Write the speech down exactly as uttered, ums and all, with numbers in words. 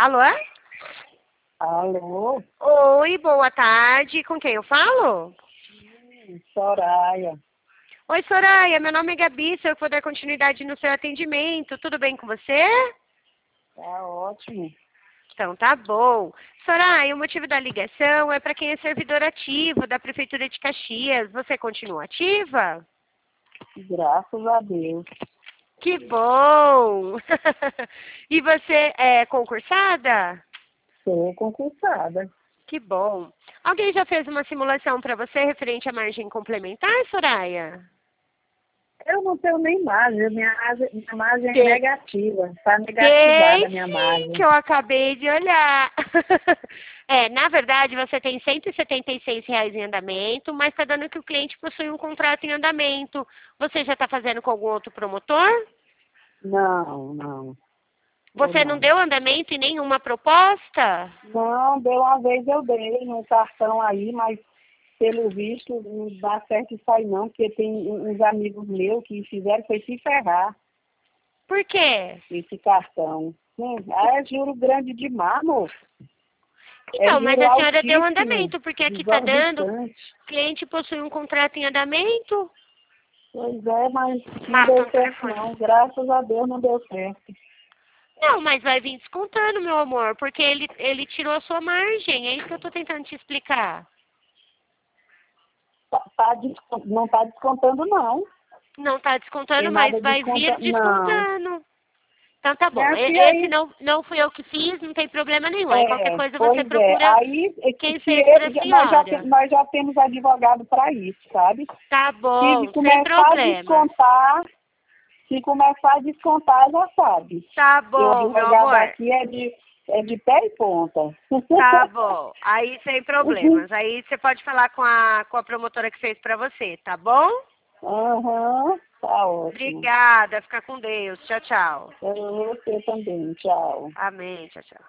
Alô? Alô? Oi, boa tarde. Com quem eu falo? Hum, Soraya. Oi, Soraya. Meu nome é Gabi. Se eu for dar continuidade no seu atendimento, tudo bem com você? Tá ótimo. Então tá bom. Soraya, o motivo da ligação é para quem é servidor ativo da Prefeitura de Caxias. Você continua ativa? Graças a Deus. Que bom! E você é concursada? Sou concursada. Que bom. Alguém já fez uma simulação para você referente à margem complementar, Soraya? Eu não tenho nem margem. Minha margem, minha margem é Tem, negativa. Está negativada tem a minha sim, que margem. eu acabei de olhar. É, na verdade, você tem cento e setenta e seis reais em andamento, mas está dando que o cliente possui um contrato em andamento. Você já está fazendo com algum outro promotor? Não, não. Eu Você não não. deu andamento em nenhuma proposta? Não, deu uma vez eu dei no cartão aí, mas pelo visto não dá certo isso aí não, porque tem uns amigos meus que fizeram foi se ferrar Por quê? esse cartão. Hum, ah, é juro grande demais, moço. É Então, mas juro a senhora deu altíssimo, andamento, porque aqui está dando, exorbitante. cliente possui um contrato em andamento. Pois é, mas não Marca deu um certo telefone. não. Graças a Deus não deu certo. Não, mas vai vir descontando, meu amor, porque ele, ele tirou a sua margem. É isso que eu estou tentando te explicar. Tá, tá descon- não está descontando não. Não está descontando, Tem mas nada vai vir descontando. Não. descontando. Então tá bom. Minha E- filha Esse aí, não, não fui eu que fiz, não tem problema nenhum. Aí qualquer é, coisa você pois é. procura Aí é que quem se fez para a ele- já- nós, já, te- senhora. nós já temos advogado para isso, sabe? Tá Se bom, sem começar a problemas. descontar, se começar a descontar, já sabe. Tá E o bom, meu advogado amor. aqui é de, é de pé e ponta. Tá bom. Aí sem problemas. Aí você pode falar com a, com a promotora que fez pra você, tá bom? Aham, tá ótimo. Obrigada. Fica com Deus. Tchau, tchau. Eu, você também, tchau. Amém. Tchau, tchau.